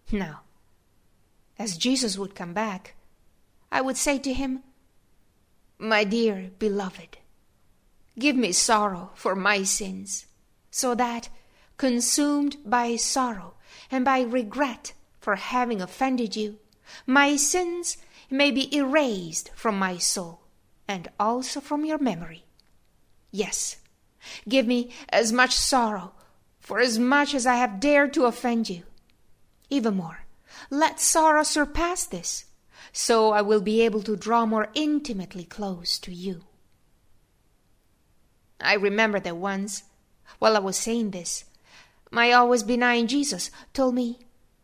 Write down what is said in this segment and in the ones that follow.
Now, as Jesus would come back, I would say to him, "My dear beloved, give me sorrow for my sins, so that, consumed by sorrow and by regret for having offended you, my sins may be erased from my soul and also from your memory. Yes, give me as much sorrow for as much as I have dared to offend you. Even more, let sorrow surpass this, so I will be able to draw more intimately close to you." I remember that once, while I was saying this, my always benign Jesus told me,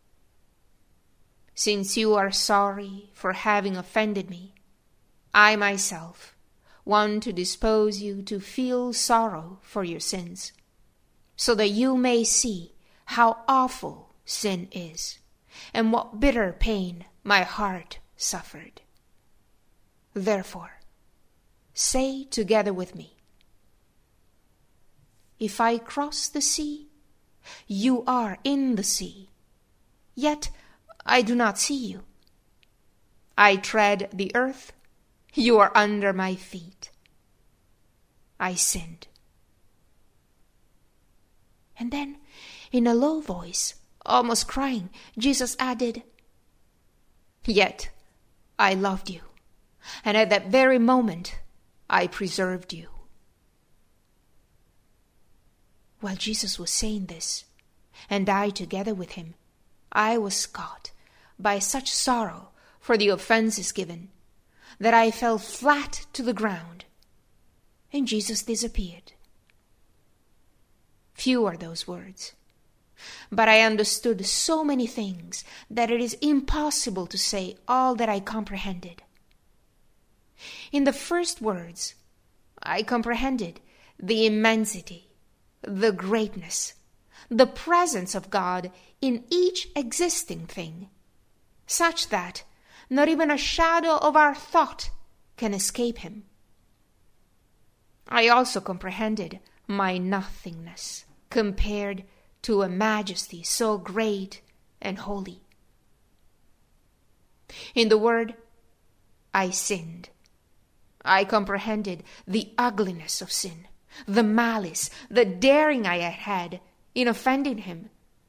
"Since you are sorry for having offended me, I myself want to dispose you to feel sorrow for your sins, so that you may see how awful sin is, and what bitter pain my heart suffered. Therefore, say together with me, if I cross the sea, you are in the sea, yet I do not see you. I tread the earth, you are under my feet. I sinned." And then, in a low voice, almost crying, Jesus added, "Yet I loved you, and at that very moment I preserved you." While Jesus was saying this, and I together with him, I was caught by such sorrow for the offenses given, that I fell flat to the ground, and Jesus disappeared. Few are those words, but I understood so many things that it is impossible to say all that I comprehended. In the first words, I comprehended the immensity, the greatness, the presence of God in each existing thing, such that not even a shadow of our thought can escape him. I also comprehended my nothingness compared to a majesty so great and holy. In the word, "I sinned," I comprehended the ugliness of sin, the malice, the daring I had had in offending him.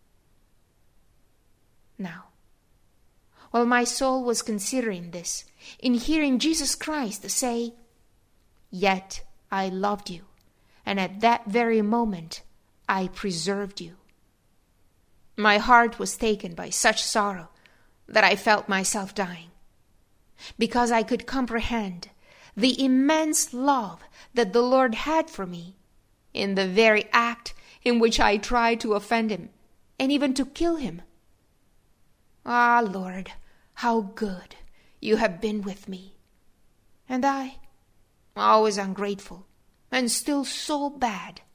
Now, while my soul was considering this, in hearing Jesus Christ say, "Yet I loved you, and at that very moment I preserved you," my heart was taken by such sorrow that I felt myself dying, because I could comprehend the immense love that the Lord had for me in the very act in which I tried to offend him and even to kill him. Ah, Lord, how good you have been with me, and I, always ungrateful and still so bad,